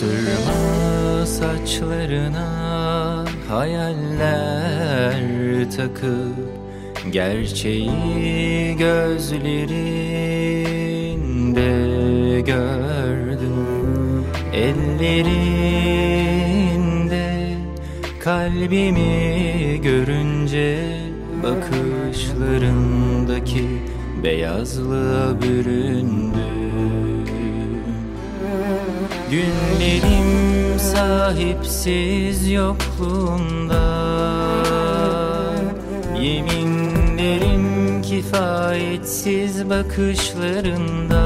Sırma saçlarına hayaller takıp gerçeği gözlerinde gördüm. Ellerinde kalbimi görünce bakışlarındaki beyazlığa büründüm. Günlerim sahipsiz yokluğunda, yeminlerim kifayetsiz bakışlarında.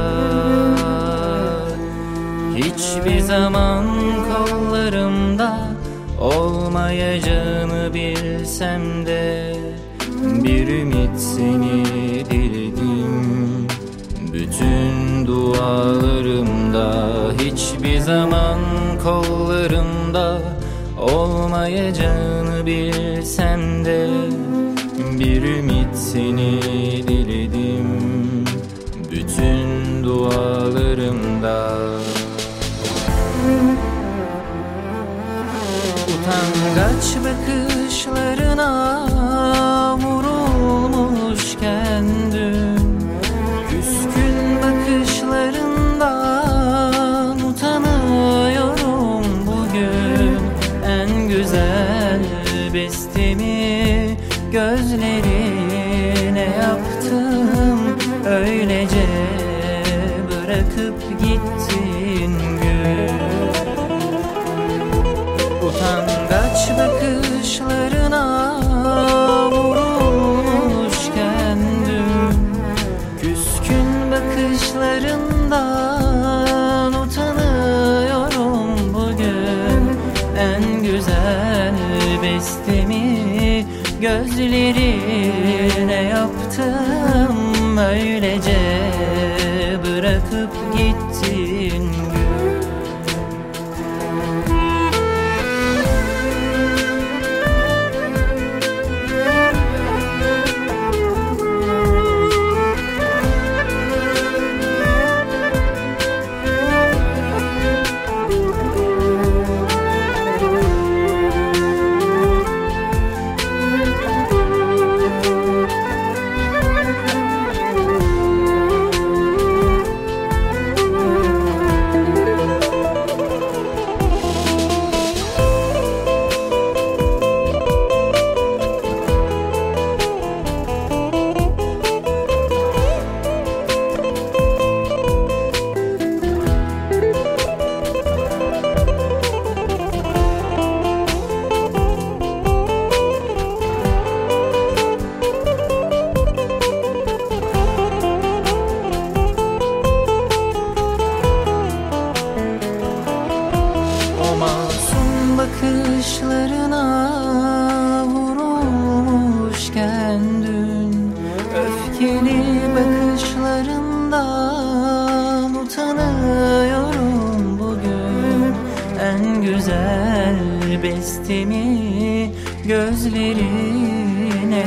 Hiçbir zaman kollarımda olmayacağını bilsem de bir ümit seni diledim. Bütün dualarımda hiçbir zaman kollarımda olmayacağını bilsem de bir ümit seni diledim. Bütün dualarımda. Utangaç bakışlarına vurulmuşken dün, küskün bakışlarından utanıyorum bugün. En güzel bestemi gözlerine yaptım, öylece bırakıp gittin gün. Utangaç bakışlarına vurulmuşken dün, küskün bakışlarından utanıyorum bugün. En güzel bestemi gözlerine yaptım, öylece bırakıp gittin gün. Bakışlarına vurulmuşken dün, öfkeli bakışlarından utanıyorum bugün. En güzel bestemi gözlerine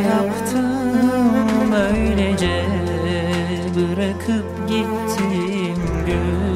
yaptım, öylece bırakıp gittim gün.